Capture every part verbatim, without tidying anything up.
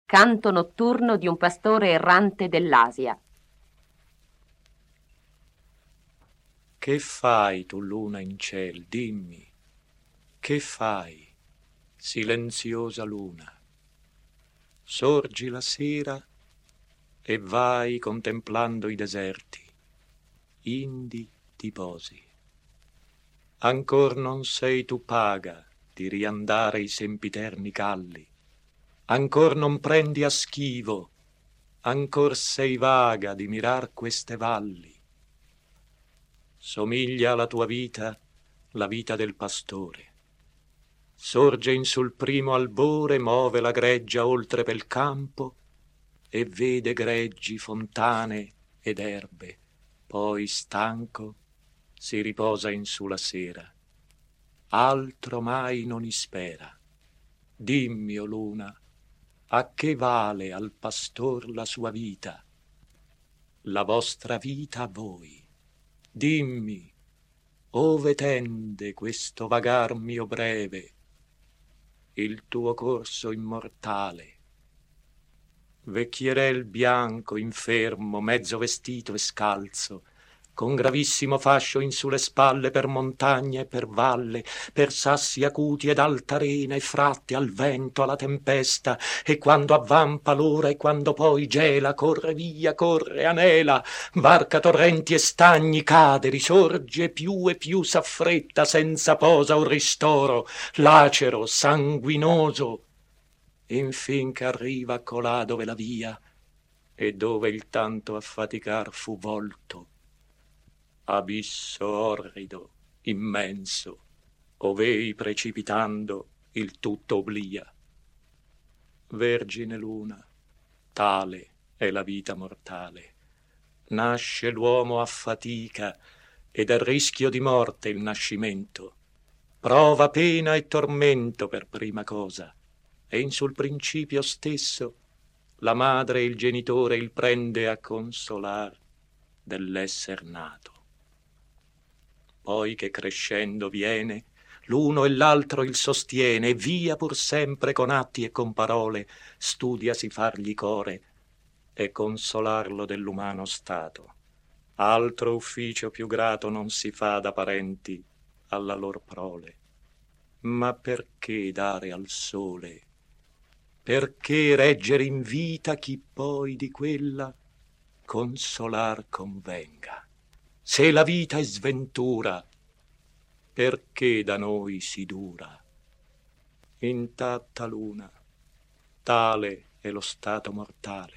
Canto notturno di un pastore errante dell'Asia. Che fai tu, luna in ciel, dimmi, che fai, silenziosa luna? Sorgi la sera e vai contemplando i deserti, indi ti posi. Ancor non sei tu paga di riandare i sempiterni calli, ancor non prendi a schivo, ancor sei vaga di mirar queste valli. Somiglia alla tua vita la vita del pastore. Sorge in sul primo albore, move la greggia oltre pel campo e vede greggi, fontane ed erbe. Poi, stanco, si riposa in su la sera. Altro mai non ispera. Dimmi, o luna, a che vale al pastor la sua vita? La vostra vita a voi. Dimmi, ove tende questo vagar mio breve, il tuo corso immortale? Vecchierel bianco, infermo, mezzo vestito e scalzo, con gravissimo fascio in su le spalle, per montagna e per valle, per sassi acuti ed altarena e fratte al vento, alla tempesta, e quando avvampa l'ora e quando poi gela, corre via, corre, anela, varca torrenti e stagni, cade, risorge, più e più s'affretta, senza posa o ristoro, lacero, sanguinoso, infin ch'arriva colà dove la via e dove il tanto affaticar fu volto, abisso orrido, immenso, ov'ei precipitando il tutto oblia. Vergine luna, tale è la vita mortale. Nasce l'uomo a fatica ed a rischio di morte il nascimento. Prova pena e tormento per prima cosa, e in sul principio stesso la madre e il genitore il prende a consolar dell'esser nato. Poi che crescendo viene, l'uno e l'altro il sostiene, e via pur sempre con atti e con parole studiasi fargli core e consolarlo dell'umano stato. Altro ufficio più grato non si fa da parenti alla lor prole. Ma perché dare al sole? Perché reggere in vita chi poi di quella consolar convenga? Se la vita è sventura, perché da noi si dura? Intatta luna, tale è lo stato mortale.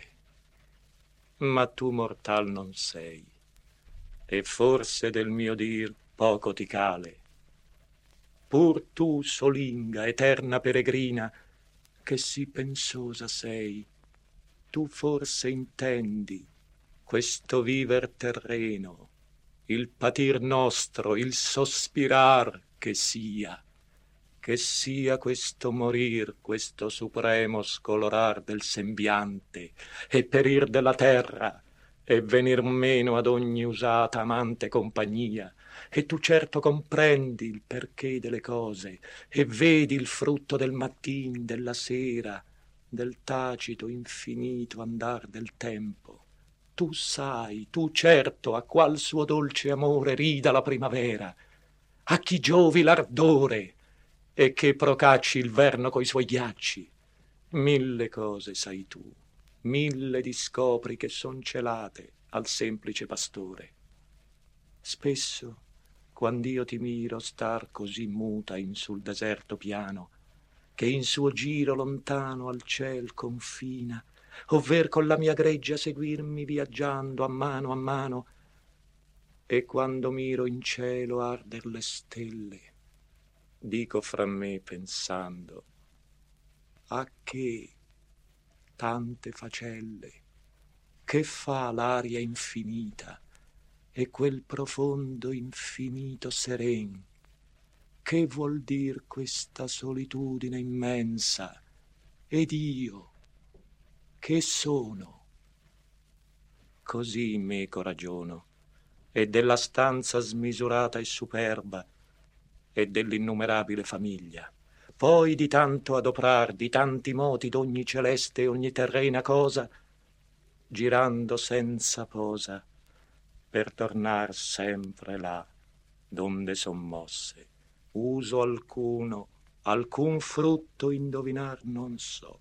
Ma tu mortal non sei, e forse del mio dir poco ti cale. Pur tu, solinga, eterna peregrina, che sì pensosa sei, tu forse intendi questo viver terreno, il patir nostro, il sospirar che sia, che sia questo morir, questo supremo scolorar del sembiante, e perir della terra, e venir meno ad ogni usata amante compagnia. E tu certo comprendi il perché delle cose, e vedi il frutto del mattin, della sera, del tacito infinito andar del tempo. Tu sai, tu certo, a qual suo dolce amore rida la primavera, a chi giovi l'ardore, e che procacci il verno coi suoi ghiacci. Mille cose sai tu, mille discopri che son celate al semplice pastore. Spesso, quand'io ti miro star così muta in sul deserto piano, che in suo giro lontano al ciel confina, ovver con la mia greggia seguirmi viaggiando a mano a mano, e quando miro in cielo arder le stelle, dico fra me pensando, a che tante facelle? Che fa l'aria infinita e quel profondo infinito seren? Che vuol dir questa solitudine immensa? Ed io, che sono? Così meco ragiono, e della stanza smisurata e superba, e dell'innumerabile famiglia. poi di tanto adoprar, di tanti moti d'ogni celeste e ogni terrena cosa, girando senza posa, per tornar sempre là, donde son mosse, uso alcuno, alcun frutto indovinar non so.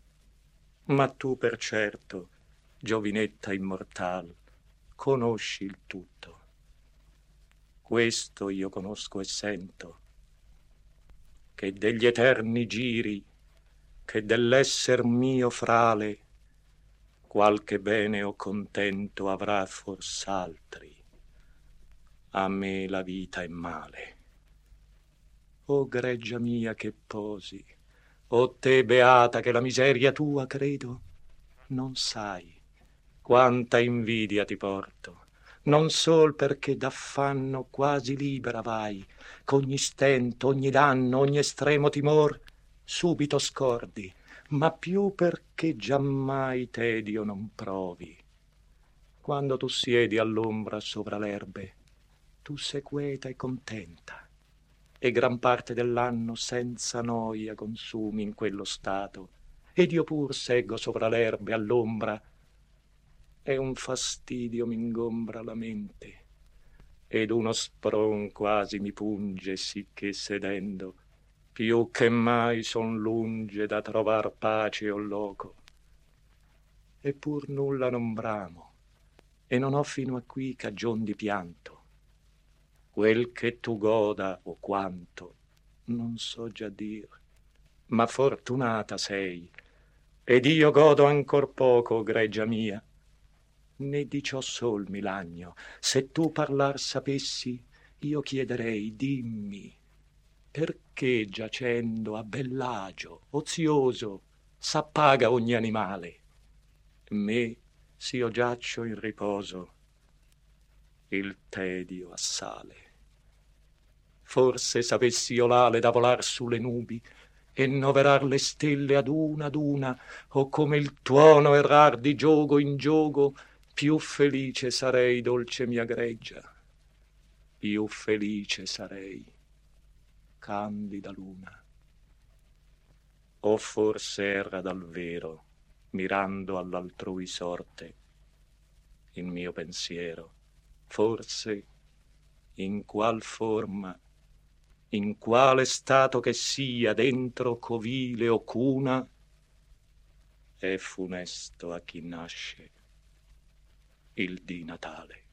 Ma tu per certo, giovinetta immortal, conosci il tutto. Questo io conosco e sento, che degli eterni giri, che dell'esser mio frale, qualche bene o contento avrà fors'altri. A me la vita è male. O greggia mia che posi, o te beata che la miseria tua, credo, non sai quanta invidia ti porto, non sol perché d'affanno quasi libera vai, ch'ogni stento, ogni danno, ogni estremo timor subito scordi, ma più perché giammai tedio non provi. Quando tu siedi all'ombra sovra l'erbe, tu sei queta e contenta, e gran parte dell'anno senza noia consumi in quello stato, ed io pur seggo sovra l'erbe all'ombra, e un fastidio m'ingombra la mente, ed uno spron quasi mi punge, sicché sedendo, più che mai son lunge da trovar pace o loco. Eppur nulla non bramo, e non ho fino a qui cagion di pianto. Quel che tu goda o quanto, non so già dir, ma fortunata sei, ed io godo ancor poco, greggia mia. Né di ciò sol mi lagno, se tu parlar sapessi, io chiederei, dimmi, perché giacendo a bell'agio, ozioso, s'appaga ogni animale? Me, s'io giaccio in riposo, il tedio assale. Forse s'avessi io l'ale da volar su le nubi e noverar le stelle ad una ad una, o come il tuono errar di giogo in giogo, più felice sarei, dolce mia greggia, più felice sarei, candida luna. O forse erra dal vero, mirando all'altrui sorte, il mio pensiero, forse in qual forma, in quale stato che sia, dentro covile o cuna, è funesto a chi nasce il dì natale.